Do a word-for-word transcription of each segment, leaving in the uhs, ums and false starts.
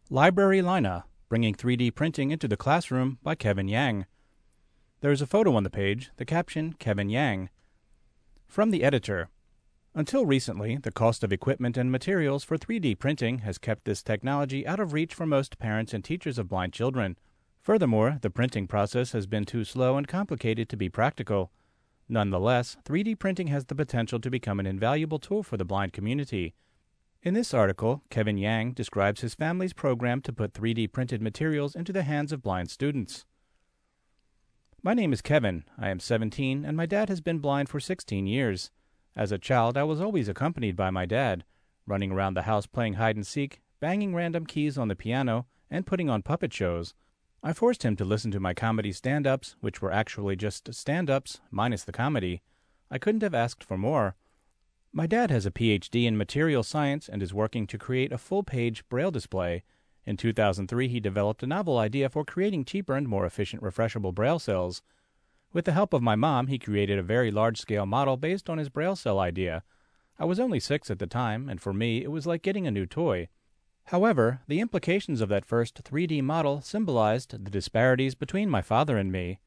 Library Lina, Bringing three D Printing into the Classroom by Kevin Yang. There is a photo on the page, the caption, Kevin Yang. From the editor. Until recently, the cost of equipment and materials for three D printing has kept this technology out of reach for most parents and teachers of blind children. Furthermore, the printing process has been too slow and complicated to be practical. Nonetheless, three D printing has the potential to become an invaluable tool for the blind community. In this article, Kevin Yang describes his family's program to put three D printed materials into the hands of blind students. My name is Kevin. I am seventeen, and my dad has been blind for sixteen years. As a child, I was always accompanied by my dad, running around the house playing hide-and-seek, banging random keys on the piano, and putting on puppet shows. I forced him to listen to my comedy stand-ups, which were actually just stand-ups, minus the comedy. I couldn't have asked for more. My dad has a P H D in material science and is working to create a full-page Braille display. In two thousand three, he developed a novel idea for creating cheaper and more efficient refreshable Braille cells. With the help of my mom, he created a very large-scale model based on his Braille cell idea. I was only six at the time, and for me, it was like getting a new toy. However, the implications of that first three D model symbolized the disparities between my father and me.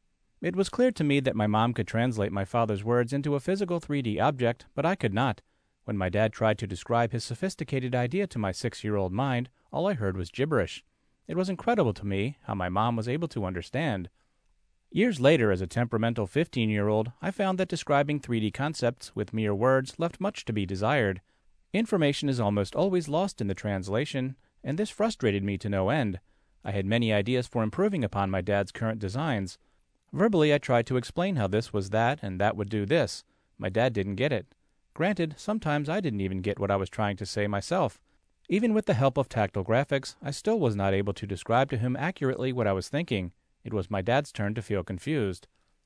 It was clear to me that my mom could translate my father's words into a physical three D object, but I could not. When my dad tried to describe his sophisticated idea to my six-year-old mind, all I heard was gibberish. It was incredible to me how my mom was able to understand. Years later, as a temperamental fifteen-year-old, I found that describing three D concepts with mere words left much to be desired. Information is almost always lost in the translation, and this frustrated me to no end. I had many ideas for improving upon my dad's current designs. Verbally, I tried to explain how this was that and that would do this. My dad didn't get it. Granted, sometimes I didn't even get what I was trying to say myself. Even with the help of tactile graphics, I still was not able to describe to him accurately what I was thinking. It was my dad's turn to feel confused.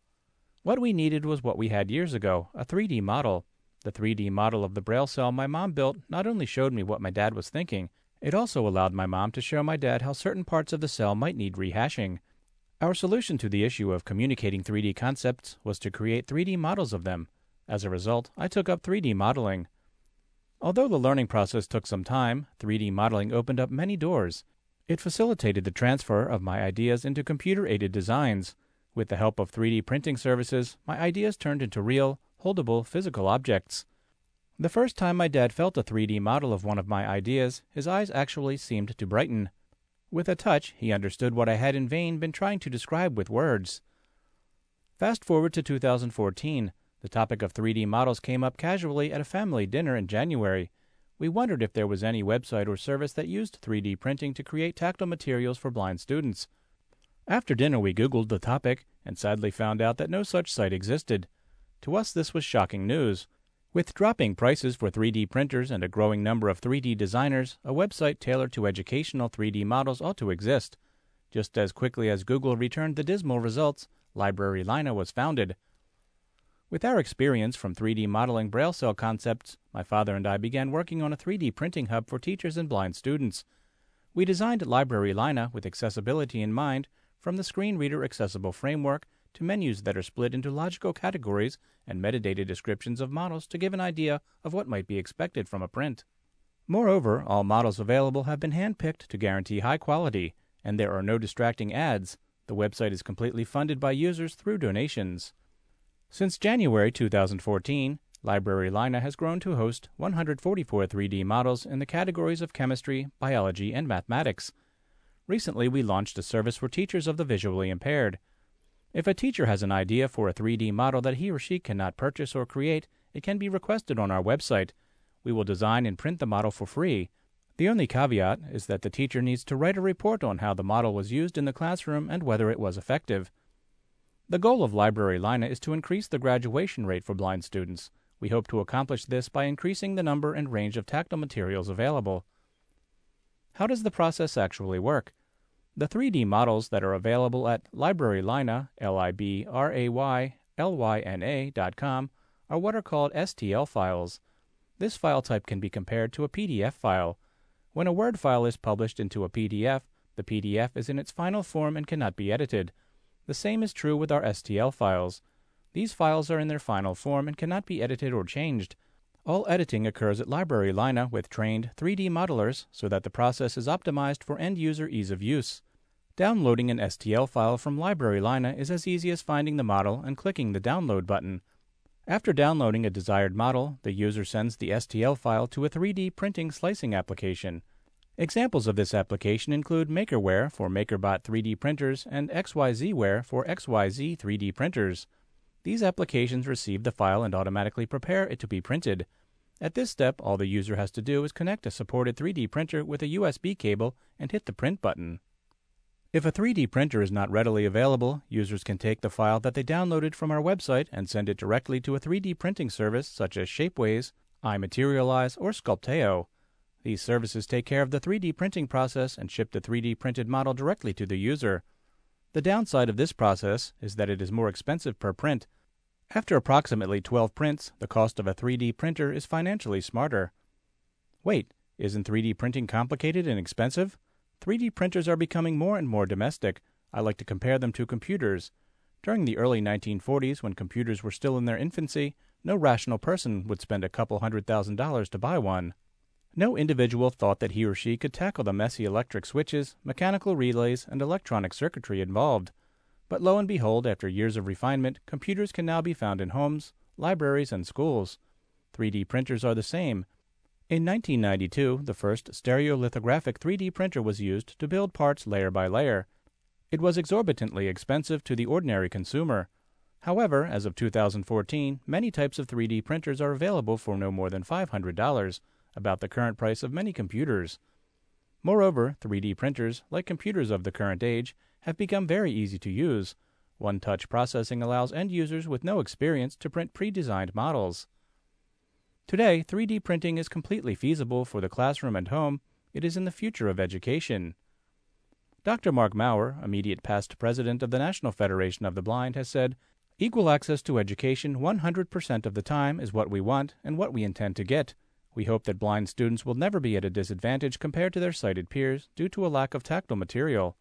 What we needed was what we had years ago, a three D model. The three D model of the Braille cell my mom built not only showed me what my dad was thinking, it also allowed my mom to show my dad how certain parts of the cell might need rehashing. Our solution to the issue of communicating three D concepts was to create three D models of them. As a result, I took up three D modeling. Although the learning process took some time, three D modeling opened up many doors. It facilitated the transfer of my ideas into computer-aided designs. With the help of three D printing services, my ideas turned into real, holdable, physical objects. The first time my dad felt a three D model of one of my ideas, his eyes actually seemed to brighten. With a touch, he understood what I had in vain been trying to describe with words. Fast forward to two thousand fourteen. The topic of three D models came up casually at a family dinner in January. We wondered if there was any website or service that used three D printing to create tactile materials for blind students. After dinner, we Googled the topic and sadly found out that no such site existed. To us, this was shocking news. With dropping prices for three D printers and a growing number of three D designers, a website tailored to educational three D models ought to exist. Just as quickly as Google returned the dismal results, Library Lina was founded. With our experience from three D modeling Braille cell concepts, my father and I began working on a three D printing hub for teachers and blind students. We designed Library Lina with accessibility in mind, from the screen reader accessible framework to menus that are split into logical categories and metadata descriptions of models to give an idea of what might be expected from a print. Moreover, all models available have been hand-picked to guarantee high quality, and there are no distracting ads. The website is completely funded by users through donations. Since January two thousand fourteen, Library Lina has grown to host one hundred forty-four three D models in the categories of chemistry, biology, and mathematics. Recently, we launched a service for teachers of the visually impaired. If a teacher has an idea for a three D model that he or she cannot purchase or create, it can be requested on our website. We will design and print the model for free. The only caveat is that the teacher needs to write a report on how the model was used in the classroom and whether it was effective. The goal of Library Lina is to increase the graduation rate for blind students. We hope to accomplish this by increasing the number and range of tactile materials available. How does the process actually work? The three D models that are available at Library Lina, L I B R A Y L Y N A dot com, are what are called S T L files. This file type can be compared to a P D F file. When a Word file is published into a P D F, the P D F is in its final form and cannot be edited. The same is true with our S T L files. These files are in their final form and cannot be edited or changed. All editing occurs at Library Lina with trained three D modelers so that the process is optimized for end-user ease of use. Downloading an S T L file from Library Lina is as easy as finding the model and clicking the Download button. After downloading a desired model, the user sends the S T L file to a three D printing slicing application. Examples of this application include MakerWare for MakerBot three D printers and X Y Z Ware for X Y Z three D printers. These applications receive the file and automatically prepare it to be printed. At this step, all the user has to do is connect a supported three D printer with a U S B cable and hit the print button. If a three D printer is not readily available, users can take the file that they downloaded from our website and send it directly to a three D printing service such as Shapeways, iMaterialize, or Sculpteo. These services take care of the three D printing process and ship the three D printed model directly to the user. The downside of this process is that it is more expensive per print. After approximately twelve prints, the cost of a three D printer is financially smarter. Wait, isn't three D printing complicated and expensive? three D printers are becoming more and more domestic. I like to compare them to computers. During the early nineteen forties, when computers were still in their infancy, no rational person would spend a couple hundred thousand dollars to buy one. No individual thought that he or she could tackle the messy electric switches, mechanical relays, and electronic circuitry involved. But lo and behold, after years of refinement, computers can now be found in homes, libraries, and schools. three D printers are the same. In nineteen ninety-two, the first stereolithographic three D printer was used to build parts layer by layer. It was exorbitantly expensive to the ordinary consumer. However, as of two thousand fourteen, many types of three D printers are available for no more than five hundred dollars, about the current price of many computers. Moreover, three D printers, like computers of the current age, have become very easy to use. One-touch processing allows end users with no experience to print pre-designed models. Today, three D printing is completely feasible for the classroom and home. It is in the future of education. Doctor Mark Maurer, immediate past president of the National Federation of the Blind, has said, "Equal access to education one hundred percent of the time is what we want and what we intend to get. We hope that blind students will never be at a disadvantage compared to their sighted peers due to a lack of tactile material."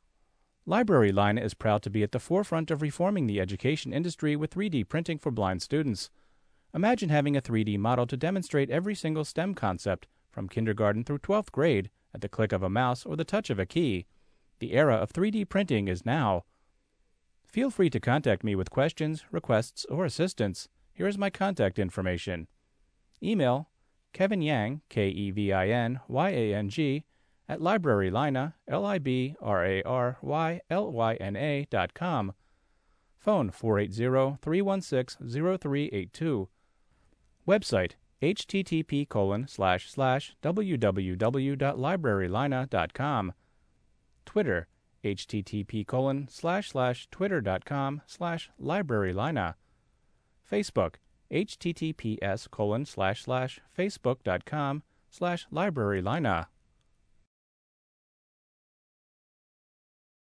Library Lina is proud to be at the forefront of reforming the education industry with three D printing for blind students. Imagine having a three D model to demonstrate every single STEM concept, from kindergarten through twelfth grade, at the click of a mouse or the touch of a key. The era of three D printing is now. Feel free to contact me with questions, requests, or assistance. Here is my contact information. Email Kevin Yang, K E V I N Y A N G, at librarylina, L I B R A R Y L Y N A dot com. Phone four eight zero, three one six, zero three eight two. Website http colon slash slash www dot librarylina dot com. Twitter http colon slash slash twitter dot com slash librarylina. Facebook https colon slash slash facebook dot com slash librarylina.